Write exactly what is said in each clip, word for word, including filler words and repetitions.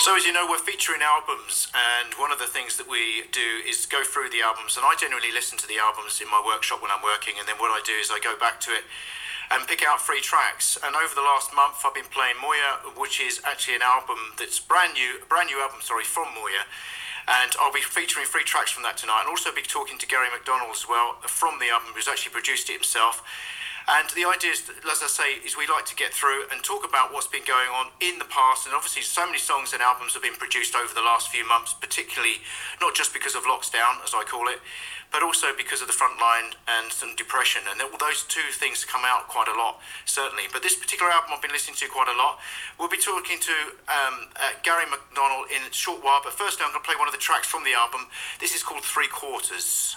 So as you know, we're featuring albums, and one of the things that we do is go through the albums, and I generally listen to the albums in my workshop when I'm working, and then what I do is I go back to it and pick out three tracks. And over the last month I've been playing Moya, which is actually an album that's brand new, brand new album, sorry, from Moya. And I'll be featuring three tracks from that tonight, and also be talking to Gary McDonald as well from the album, who's actually produced it himself. And the idea is, as I say, is we like to get through and talk about what's been going on in the past. And obviously so many songs and albums have been produced over the last few months, particularly not just because of lockdown, as I call it, but also because of the front line and some depression. And all those two things come out quite a lot, certainly. But this particular album I've been listening to quite a lot. We'll be talking to um, uh, Gary McDonald in a short while, but first I'm going to play one of the tracks from the album. This is called Three Quarters.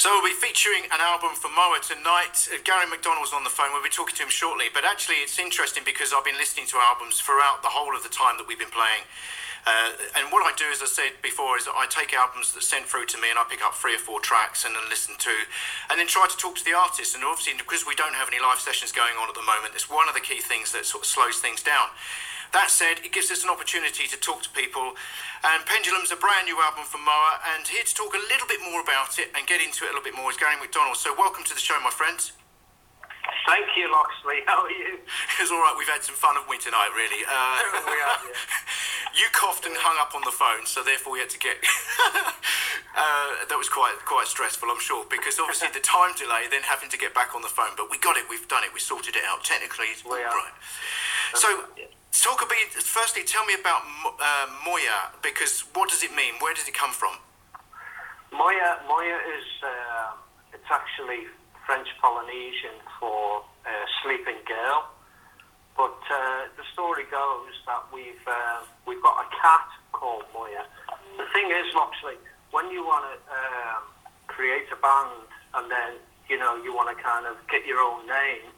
So we'll be featuring an album from Moa tonight. Uh, Gary McDonald's on the phone. We'll be talking to him shortly. But actually, it's interesting because I've been listening to albums throughout the whole of the time that we've been playing. Uh, and what I do, as I said before, is that I take albums that are sent through to me and I pick up three or four tracks and then listen to, and then try to talk to the artist. And obviously, because we don't have any live sessions going on at the moment, it's one of the key things that sort of slows things down. That said, it gives us an opportunity to talk to people. And Pendulum's a brand new album from Moa, and here to talk a little bit more about it and get into it a little bit more is Gary McDonald. So welcome to the show, my friends. Thank you, Loxley. How are you? It's all right. We've had some fun, haven't we, tonight, really? Uh, we have, yeah. You coughed and hung up on the phone, so therefore we had to get... uh, that was quite quite stressful, I'm sure, because obviously the time delay, then having to get back on the phone. But we got it. We've done it. We sorted it out. Technically, it's we all right. So... Talk a bit, firstly, tell me about uh, Moya, because what does it mean? Where does it come from? Moya, Moya is, uh, it's actually French Polynesian for uh, sleeping girl. But uh, the story goes that we've uh, we've got a cat called Moya. The thing is, Loxley, when you want to um, create a band and then, you know, you want to kind of get your own name,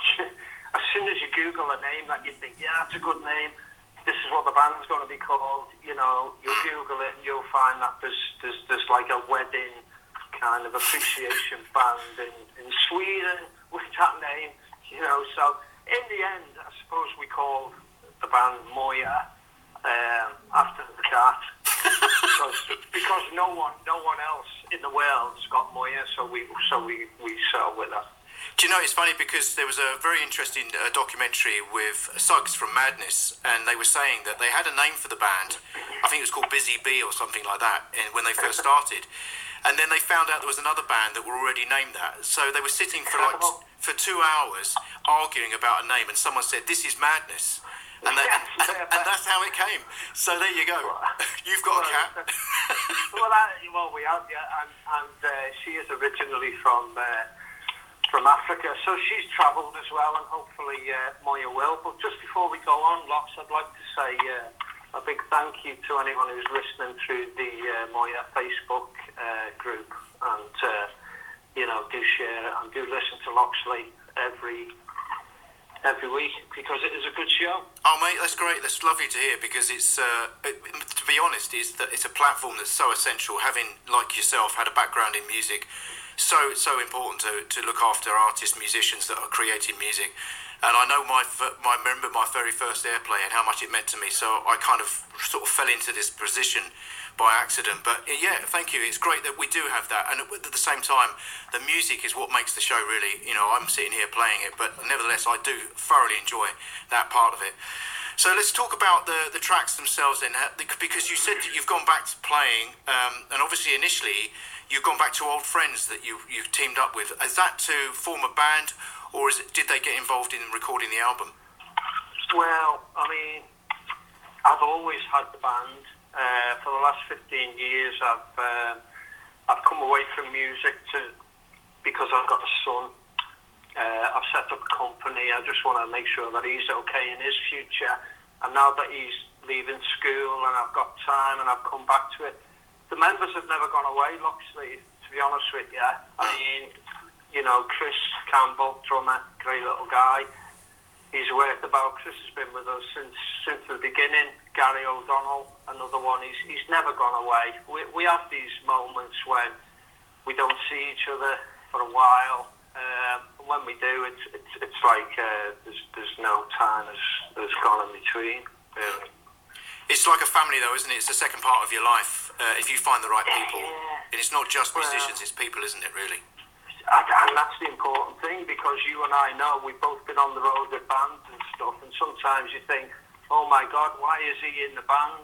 as soon as you Google a name that you think, yeah, that's a good name, this is what the band's going to be called, you know, you'll Google it and you'll find that there's there's, there's like a wedding kind of appreciation band in, in Sweden with that name, you know. So in the end, I suppose we called the band Moya um, after the cat because because no one no one else in the world's got Moya, so we so we we settled with that. Do you know, it's funny because there was a very interesting uh, documentary with Suggs from Madness, and they were saying that they had a name for the band. I think it was called Busy Bee or something like that, and when they first started. And then they found out there was another band that were already named that. So they were sitting for like for two hours arguing about a name, and someone said, "This is Madness." And, that, and, and that's how it came. So there you go. You've got a cat. well, that, well, we have, yeah, and, and uh, she is originally from... Uh, from Africa, so she's travelled as well, and hopefully uh, Moya will. But just before we go on, Lox, I'd like to say uh, a big thank you to anyone who's listening through the uh, Moya Facebook uh, group, and uh, you know, do share it and do listen to Loxley every every week, because it is a good show. Oh, mate, that's great. That's lovely to hear, because it's uh, it, to be honest, is that it's a platform that's so essential. Having, like yourself, had a background in music. So so important to, to look after artists, musicians that are creating music, and I know my my remember my very first Airplay and how much it meant to me. So I kind of sort of fell into this position by accident. But yeah, thank you. It's great that we do have that, and at the same time, the music is what makes the show really. You know, I'm sitting here playing it, but nevertheless, I do thoroughly enjoy that part of it. So let's talk about the, the tracks themselves then, because you said that you've gone back to playing, um, and obviously initially you've gone back to old friends that you, you've teamed up with. Is that to form a band, or is it, did they get involved in recording the album? Well, I mean, I've always had the band. Uh, for the last fifteen years, I've uh, I've come away from music to because I've got a son. Uh, I've set up a company. I just want to make sure that he's okay in his future. And now that he's leaving school and I've got time and I've come back to it, the members have never gone away, Loxley, to be honest with you. I mean, you know, Chris Campbell, drummer, great little guy. He's worked about. Chris has been with us since since the beginning. Gary O'Donnell, another one. He's he's never gone away. We we have these moments when we don't see each other for a while. Um, and when we do, it's it's it's like uh, there's there's no time has has gone in between. Really. It's like a family, though, isn't it? It's the second part of your life. Uh, if you find the right people, yeah. And it's not just musicians; it's people, isn't it? Really. And that's the important thing, because you and I know we've both been on the road with bands and stuff, and sometimes you think, "Oh my God, why is he in the band?"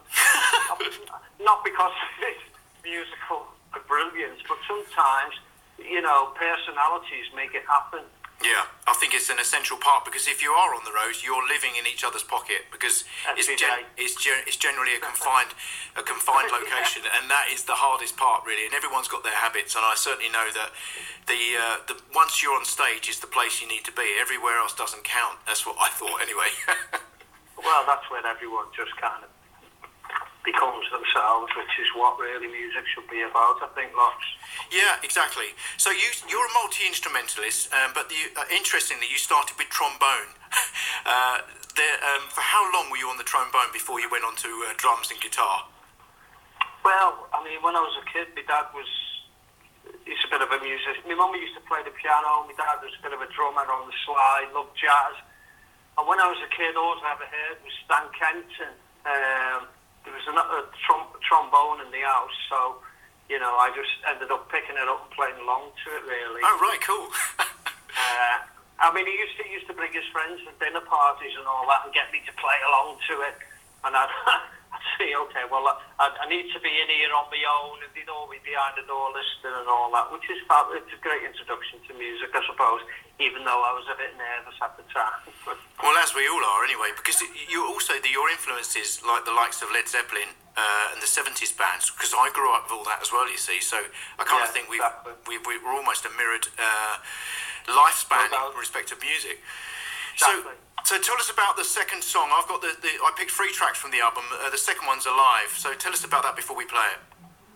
Not because of his musical brilliance, but sometimes, you know, personalities make it happen. Yeah, I think it's an essential part, because if you are on the road, you're living in each other's pocket, because it's gen- it's, gen- it's generally a confined a confined location, yeah. And that is the hardest part, really. And everyone's got their habits, and I certainly know that the uh, the once you're on stage is the place you need to be. Everywhere else doesn't count. That's what I thought, anyway. Well, that's where everyone just kind of becomes themselves, which is what really music should be about, I think, lots. Yeah, exactly. So you, you're a multi-instrumentalist, um, but the, uh, interestingly, you started with trombone. uh, there, um, for how long were you on the trombone before you went on to uh, drums and guitar? Well, I mean, when I was a kid, my dad was, he's a bit of a musician. My mum used to play the piano, my dad was a bit of a drummer on the slide, loved jazz. And when I was a kid, all I ever heard was Stan Kenton. Um, there was another trom- trombone in the house, so, you know, I just ended up picking it up and playing along to it, really. Oh, right, cool. uh, I mean, he used to he used to bring his friends to dinner parties and all that and get me to play along to it. And I'd, I'd say, okay, well, I, I need to be in here on my own, and they'd all be behind the door listening and all that, which is fab. It's a great introduction to music, I suppose, even though I was a bit nervous at the time. Well, as we all are anyway, because you also, the, your influences, like the likes of Led Zeppelin uh, and the seventies bands, because I grew up with all that as well, you see, so I kind yeah, of think we've, exactly. we, we, we're almost a mirrored uh, lifespan no in respect of music. Exactly. So, so tell us about the second song. I've got the, the I picked three tracks from the album. Uh, the second one's Alive. So tell us about that before we play it.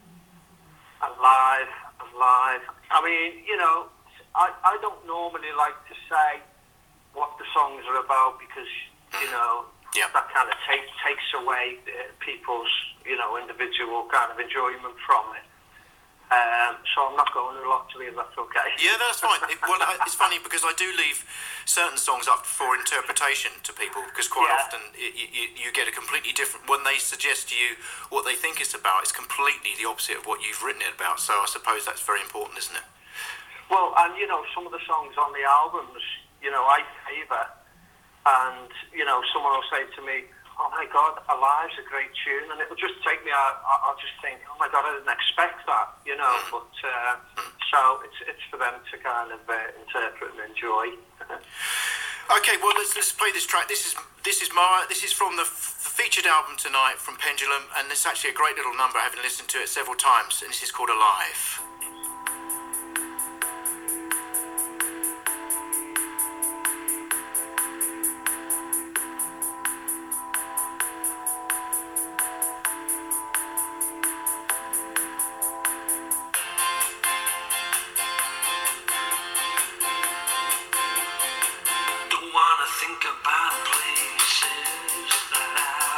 Alive, alive. I mean, you know, I, I don't normally like to say what the songs are about because, you know, yeah. that kind of take, takes away uh, people's, you know, individual kind of enjoyment from it. Um, so I'm not going a lot to it, that's okay. Yeah, that's fine. It, well, it's funny because I do leave certain songs up for interpretation to people because quite yeah. often it, you, you get a completely different, when they suggest to you what they think it's about, it's completely the opposite of what you've written it about. So I suppose that's very important, isn't it? Well, and you know, some of the songs on the albums, you know, I favour, and you know, someone will say to me, "Oh my God, Alive's a great tune," and it'll just take me out. I'll just think, "Oh my God, I didn't expect that," you know. Mm. But uh, so it's it's for them to kind of uh, interpret and enjoy. Okay, well let's let's play this track. This is this is my this is from the, f- the featured album tonight from Pendulum, and it's actually a great little number, having listened to it several times, and this is called Alive.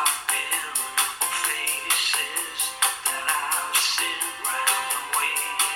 Faces that I've seen round the way.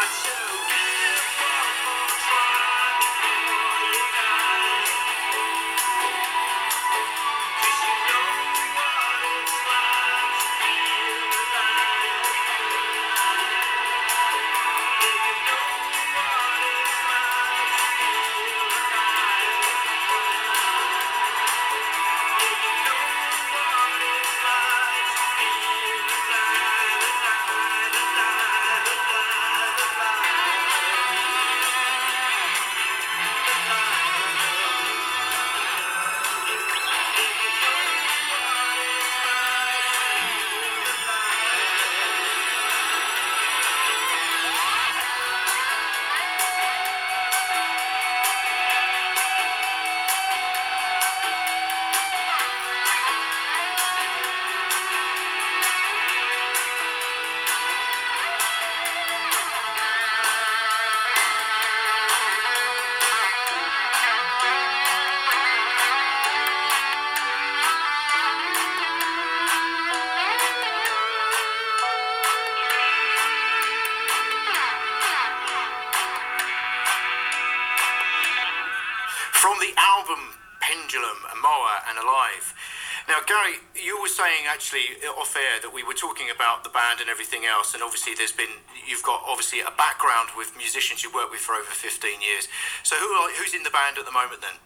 From the album Pendulum, Moa and Alive. Now, Gary, you were saying actually off air that we were talking about the band and everything else, and obviously there's been, you've got obviously a background with musicians you worked with for over fifteen years. So who are, who's in the band at the moment then?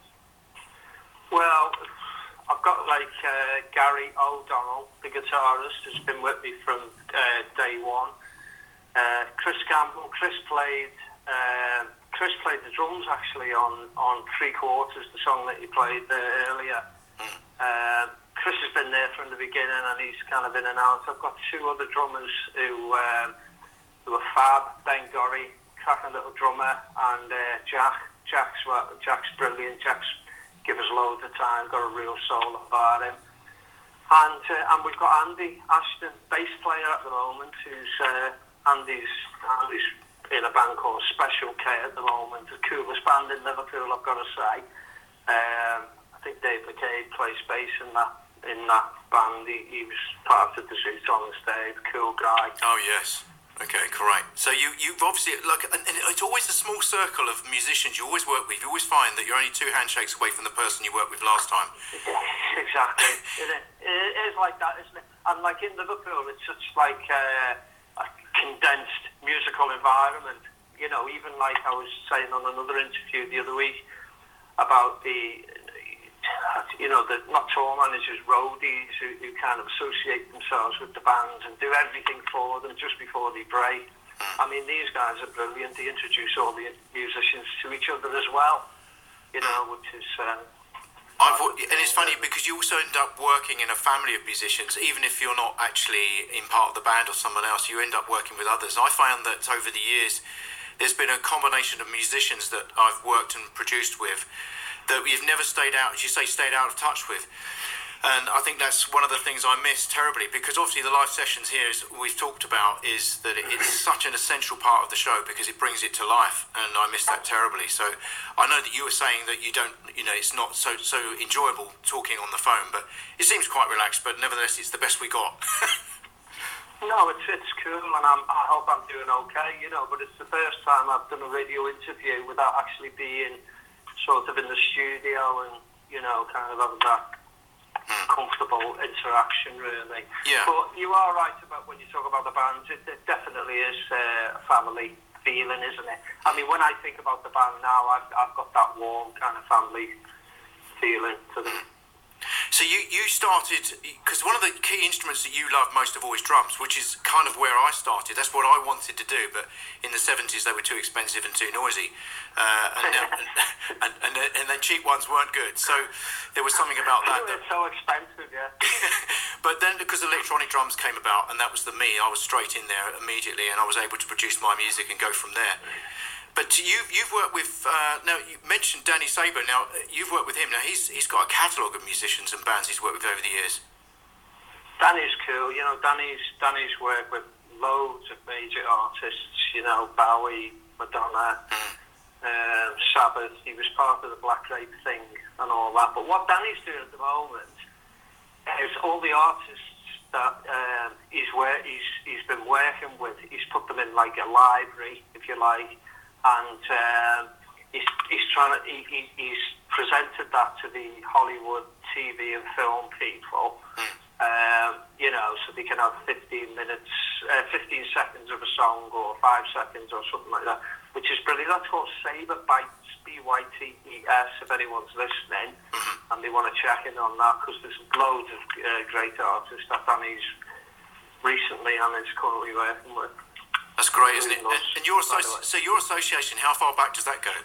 Well, I've got like uh, Gary O'Donnell, the guitarist, who's been with me from uh, day one. Uh, Chris Campbell, Chris played... Uh, Chris played the drums actually on, on Three Quarters, the song that you played there earlier. Mm. Uh, Chris has been there from the beginning and he's kind of in and out. I've got two other drummers who, um, who are fab, Ben Gorry, cracking little drummer, and uh, Jack. Jack's, well, Jack's brilliant. Jack's give us loads of time, got a real soul about him. And uh, and we've got Andy Ashton, bass player at the moment, who's uh, Andy's Andy's in a band called Special K at the moment, the coolest band in Liverpool, I've got to say. Um, I think Dave McCabe plays bass in that in that band. He, he was part of the Zoot on the stage, cool guy. Oh yes, okay, correct. So you you've obviously like, and, and it's always a small circle of musicians you always work with. You always find that you're only two handshakes away from the person you worked with last time. Exactly, it, is, it is like that, isn't it? And like in Liverpool, it's such like. Uh, a condensed musical environment, you know, even like I was saying on another interview the other week about the, you know, the not tour managers, roadies who, who kind of associate themselves with the bands and do everything for them just before they break. I mean, these guys are brilliant. They introduce all the musicians to each other as well, you know, which is... Uh, I've, and it's funny because you also end up working in a family of musicians, even if you're not actually in part of the band or someone else, you end up working with others. I found that over the years, there's been a combination of musicians that I've worked and produced with that you've never stayed out, as you say, stayed out of touch with. And I think that's one of the things I miss terribly, because obviously the live sessions here, as we've talked about, is that it's such an essential part of the show because it brings it to life, and I miss that terribly. So I know that you were saying that you don't, you know, it's not so so enjoyable talking on the phone, but it seems quite relaxed, but nevertheless it's the best we got. No, it's it's cool, and I'm, I hope I'm doing okay, you know, but it's the first time I've done a radio interview without actually being sort of in the studio and, you know, kind of having that comfortable interaction, really. Yeah. But you are right about when you talk about the band, it, it definitely is uh, a family feeling, isn't it? I mean, when I think about the band now, I've, I've got that warm kind of family feeling to them. So you, you started, because one of the key instruments that you love most of all is drums, which is kind of where I started. That's what I wanted to do, but in the seventies they were too expensive and too noisy. Uh, and, and, and, and then cheap ones weren't good. So there was something about that. It's so expensive, yeah. But then because electronic drums came about, and that was the me, I was straight in there immediately, and I was able to produce my music and go from there. But you, you've worked with, uh, now you mentioned Danny Saber, now you've worked with him, now he's he's got a catalogue of musicians and bands he's worked with over the years. Danny's cool, you know, Danny's, Danny's worked with loads of major artists, you know, Bowie, Madonna, mm. um, Sabbath, he was part of the Black Rape thing and all that, but what Danny's doing at the moment is all the artists that um, he's where he's he's been working with. He's put them in like a library, if you like, and um, he's he's trying to he, he, he's presented that to the Hollywood T V and film people. Um, you know, so they can have fifteen minutes, uh, fifteen seconds of a song, or five seconds, or something like that, which is brilliant. That's called Saber Bites, B Y T E S, if anyone's listening, and they want to check in on that, because there's loads of uh, great artists that Danny's recently and is currently working with. That's great, isn't it? And, and your associ- so your association, how far back does that go?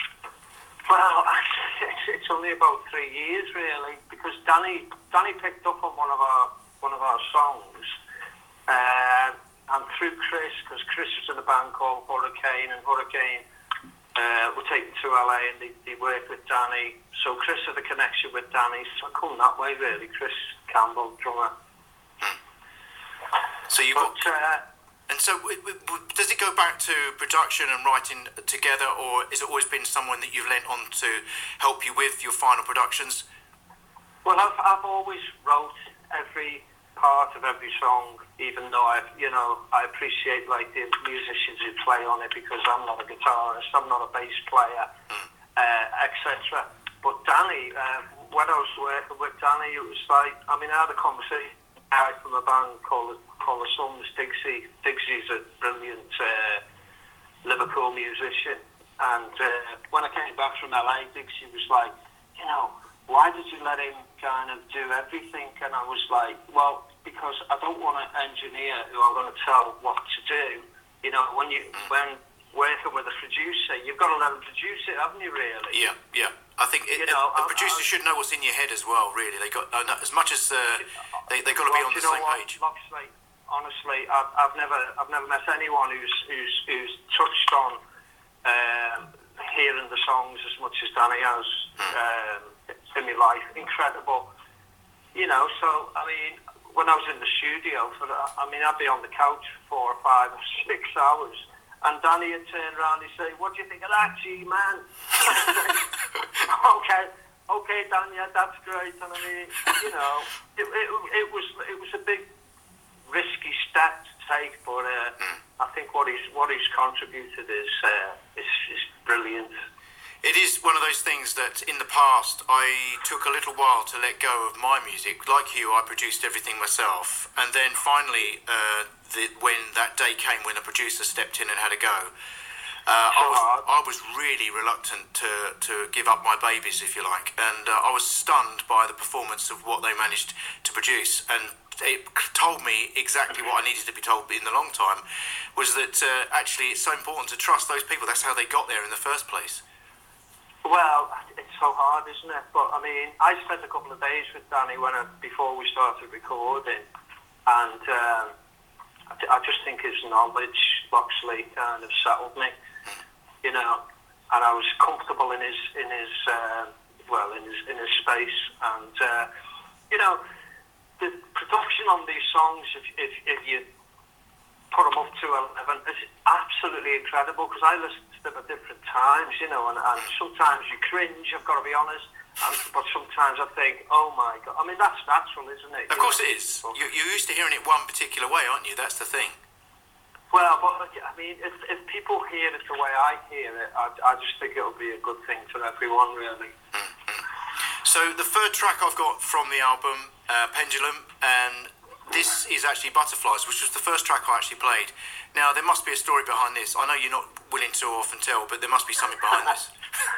Well, it's, it's only about three years, really, because Danny Danny picked up on one of our one of our songs, uh, and through Chris, because Chris was in a band called Hurricane, and Hurricane uh, were taken to L A and they, they worked with Danny. So Chris had a connection with Danny, so I come that way, really. Chris Campbell, drummer. Hmm. So you but. Uh, And so, does it go back to production and writing together, or has it always been someone that you've lent on to help you with your final productions? Well, I've, I've always wrote every part of every song, even though I, you know, I appreciate like the musicians who play on it, because I'm not a guitarist, I'm not a bass player, mm. uh, et cetera. But Danny, uh, when I was working with Danny, it was like, I mean, I had a conversation out from a band called called the Sons, Dixie. Dixie's a brilliant uh, Liverpool musician, and uh, when I came back from L A, Dixie was like, you know, why did you let him kind of do everything? And I was like, well, because I don't want an engineer who I'm going to tell what to do. You know, when you when working with a producer, you've got to let him produce it, haven't you? Really? Yeah, yeah. I think it, you know, a, a producer I, should know what's in your head as well. Really, they got uh, as much as uh, they they got to well, be on the you know same what, page. Loxley, honestly, I've, I've never I've never met anyone who's who's who's touched on um, hearing the songs as much as Danny has um, in my life. Incredible, you know. So I mean, when I was in the studio, for I mean, I'd be on the couch for four or five or six hours. And Danny would turn around and say, what do you think of that, G-Man? okay, okay, Dan, yeah, that's great. And I mean, you know, it, it, it was it was a big, risky step to take, but uh, I think what he's what he's contributed is, uh, is, is brilliant. It is one of those things that in the past I took a little while to let go of my music. Like you, I produced everything myself. And then finally, uh, the, when that day came when a producer stepped in and had a go, uh, I, was, I was really reluctant to, to give up my babies, if you like. And uh, I was stunned by the performance of what they managed to produce. And it told me exactly what I needed to be told in the long time, was that uh, actually it's so important to trust those people. That's how they got there in the first place. Well, it's so hard, isn't it? But I mean, I spent a couple of days with Danny when I, before we started recording, and um, I, th- I just think his knowledge, Loxley, kind of settled me, you know. And I was comfortable in his in his uh, well in his in his space, and uh, you know, the production on these songs, if if, if you put them up to eleven, is absolutely incredible, because I listen to them at different times, you know, and, and sometimes you cringe, I've got to be honest, and, but sometimes I think, oh my God, I mean, that's natural, isn't it? Of course it is. You, you're used to hearing it one particular way, aren't you? That's the thing. Well, but I mean, if, if people hear it the way I hear it, I, I just think it'll be a good thing for everyone, really. Mm-hmm. So the third track I've got from the album, uh, Pendulum, and this is actually Butterflies, which was the first track I actually played. Now, there must be a story behind this. I know you're not willing to often tell, but there must be something behind this.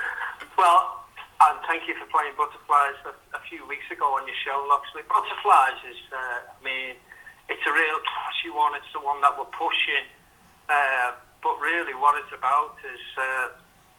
Well, and thank you for playing Butterflies a, a few weeks ago on your show, Loxley. Butterflies is, uh, I mean, it's a real classy one. It's the one that we're pushing. Uh, but really what it's about is, uh,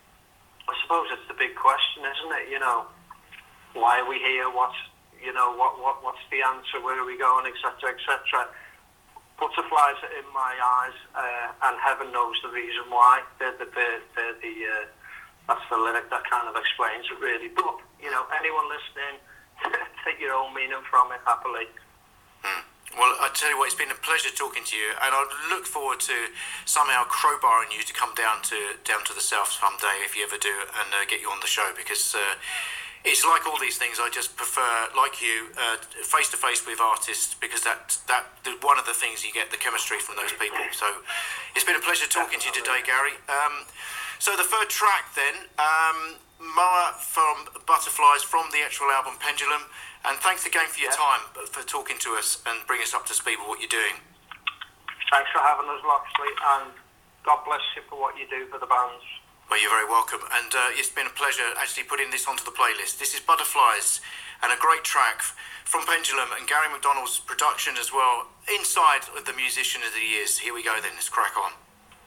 I suppose it's the big question, isn't it? You know, why are we here? What's You know, what, what what's the answer? Where are we going, et cetera, et cetera. Butterflies are in my eyes, uh, and heaven knows the reason why. They're the, they're, they're the uh, that's the lyric that kind of explains it, really. But, you know, anyone listening, take your own meaning from it, happily. Hmm. Well, I tell you what, it's been a pleasure talking to you, and I look forward to somehow crowbarring you to come down to down to the south someday, if you ever do, and uh, get you on the show, because uh, it's like all these things. I just prefer, like you, face to face with artists, because that that one of the things you get the chemistry from those people. So it's been a pleasure talking to you today, Gary. Um, so the third track then, um, Moa from Butterflies from the actual album Pendulum, and thanks again for your yeah. time, for talking to us and bringing us up to speed with what you're doing. Thanks for having us, Loxley, and God bless you for what you do for the bands. Well, you're very welcome, and uh, it's been a pleasure actually putting this onto the playlist. This is Butterflies, and a great track from Pendulum and Gary McDonald's production as well, inside of the musician of the years. Here we go then, let's crack on.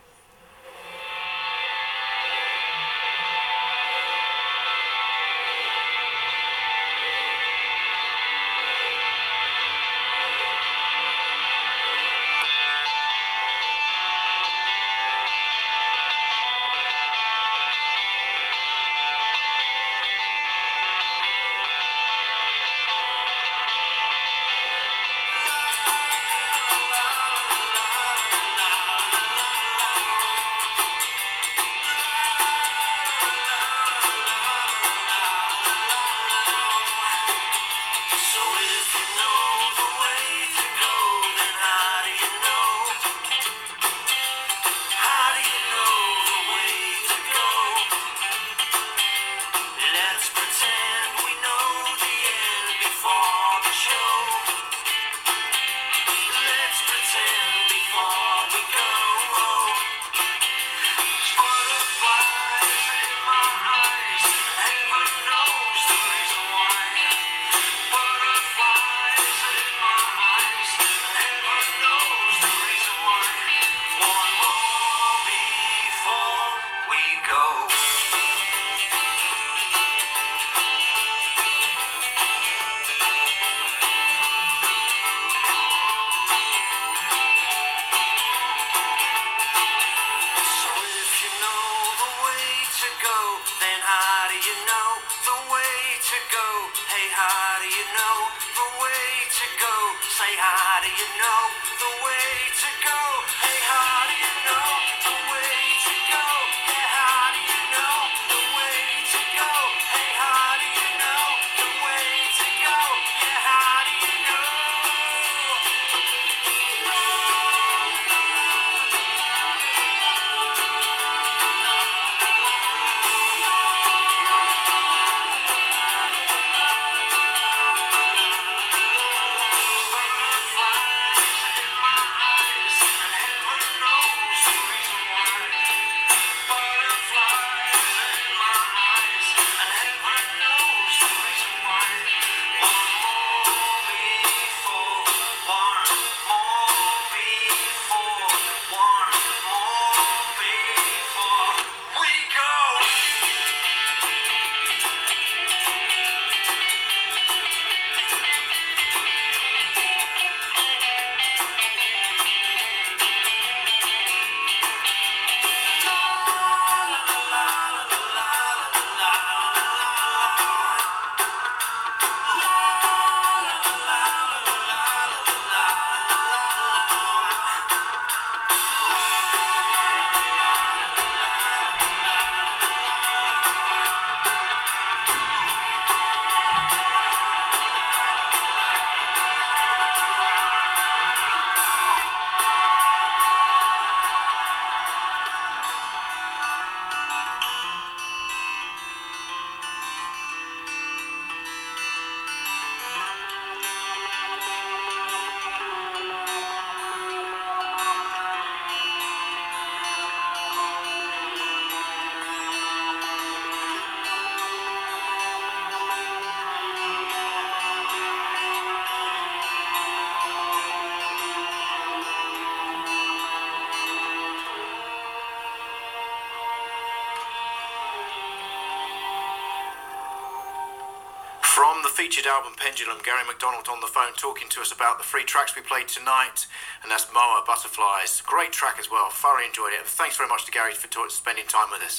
From the featured album Pendulum, Gary McDonald on the phone talking to us about the three tracks we played tonight, and that's Moa, Butterflies. Great track as well, thoroughly enjoyed it. Thanks very much to Gary for spending time with us.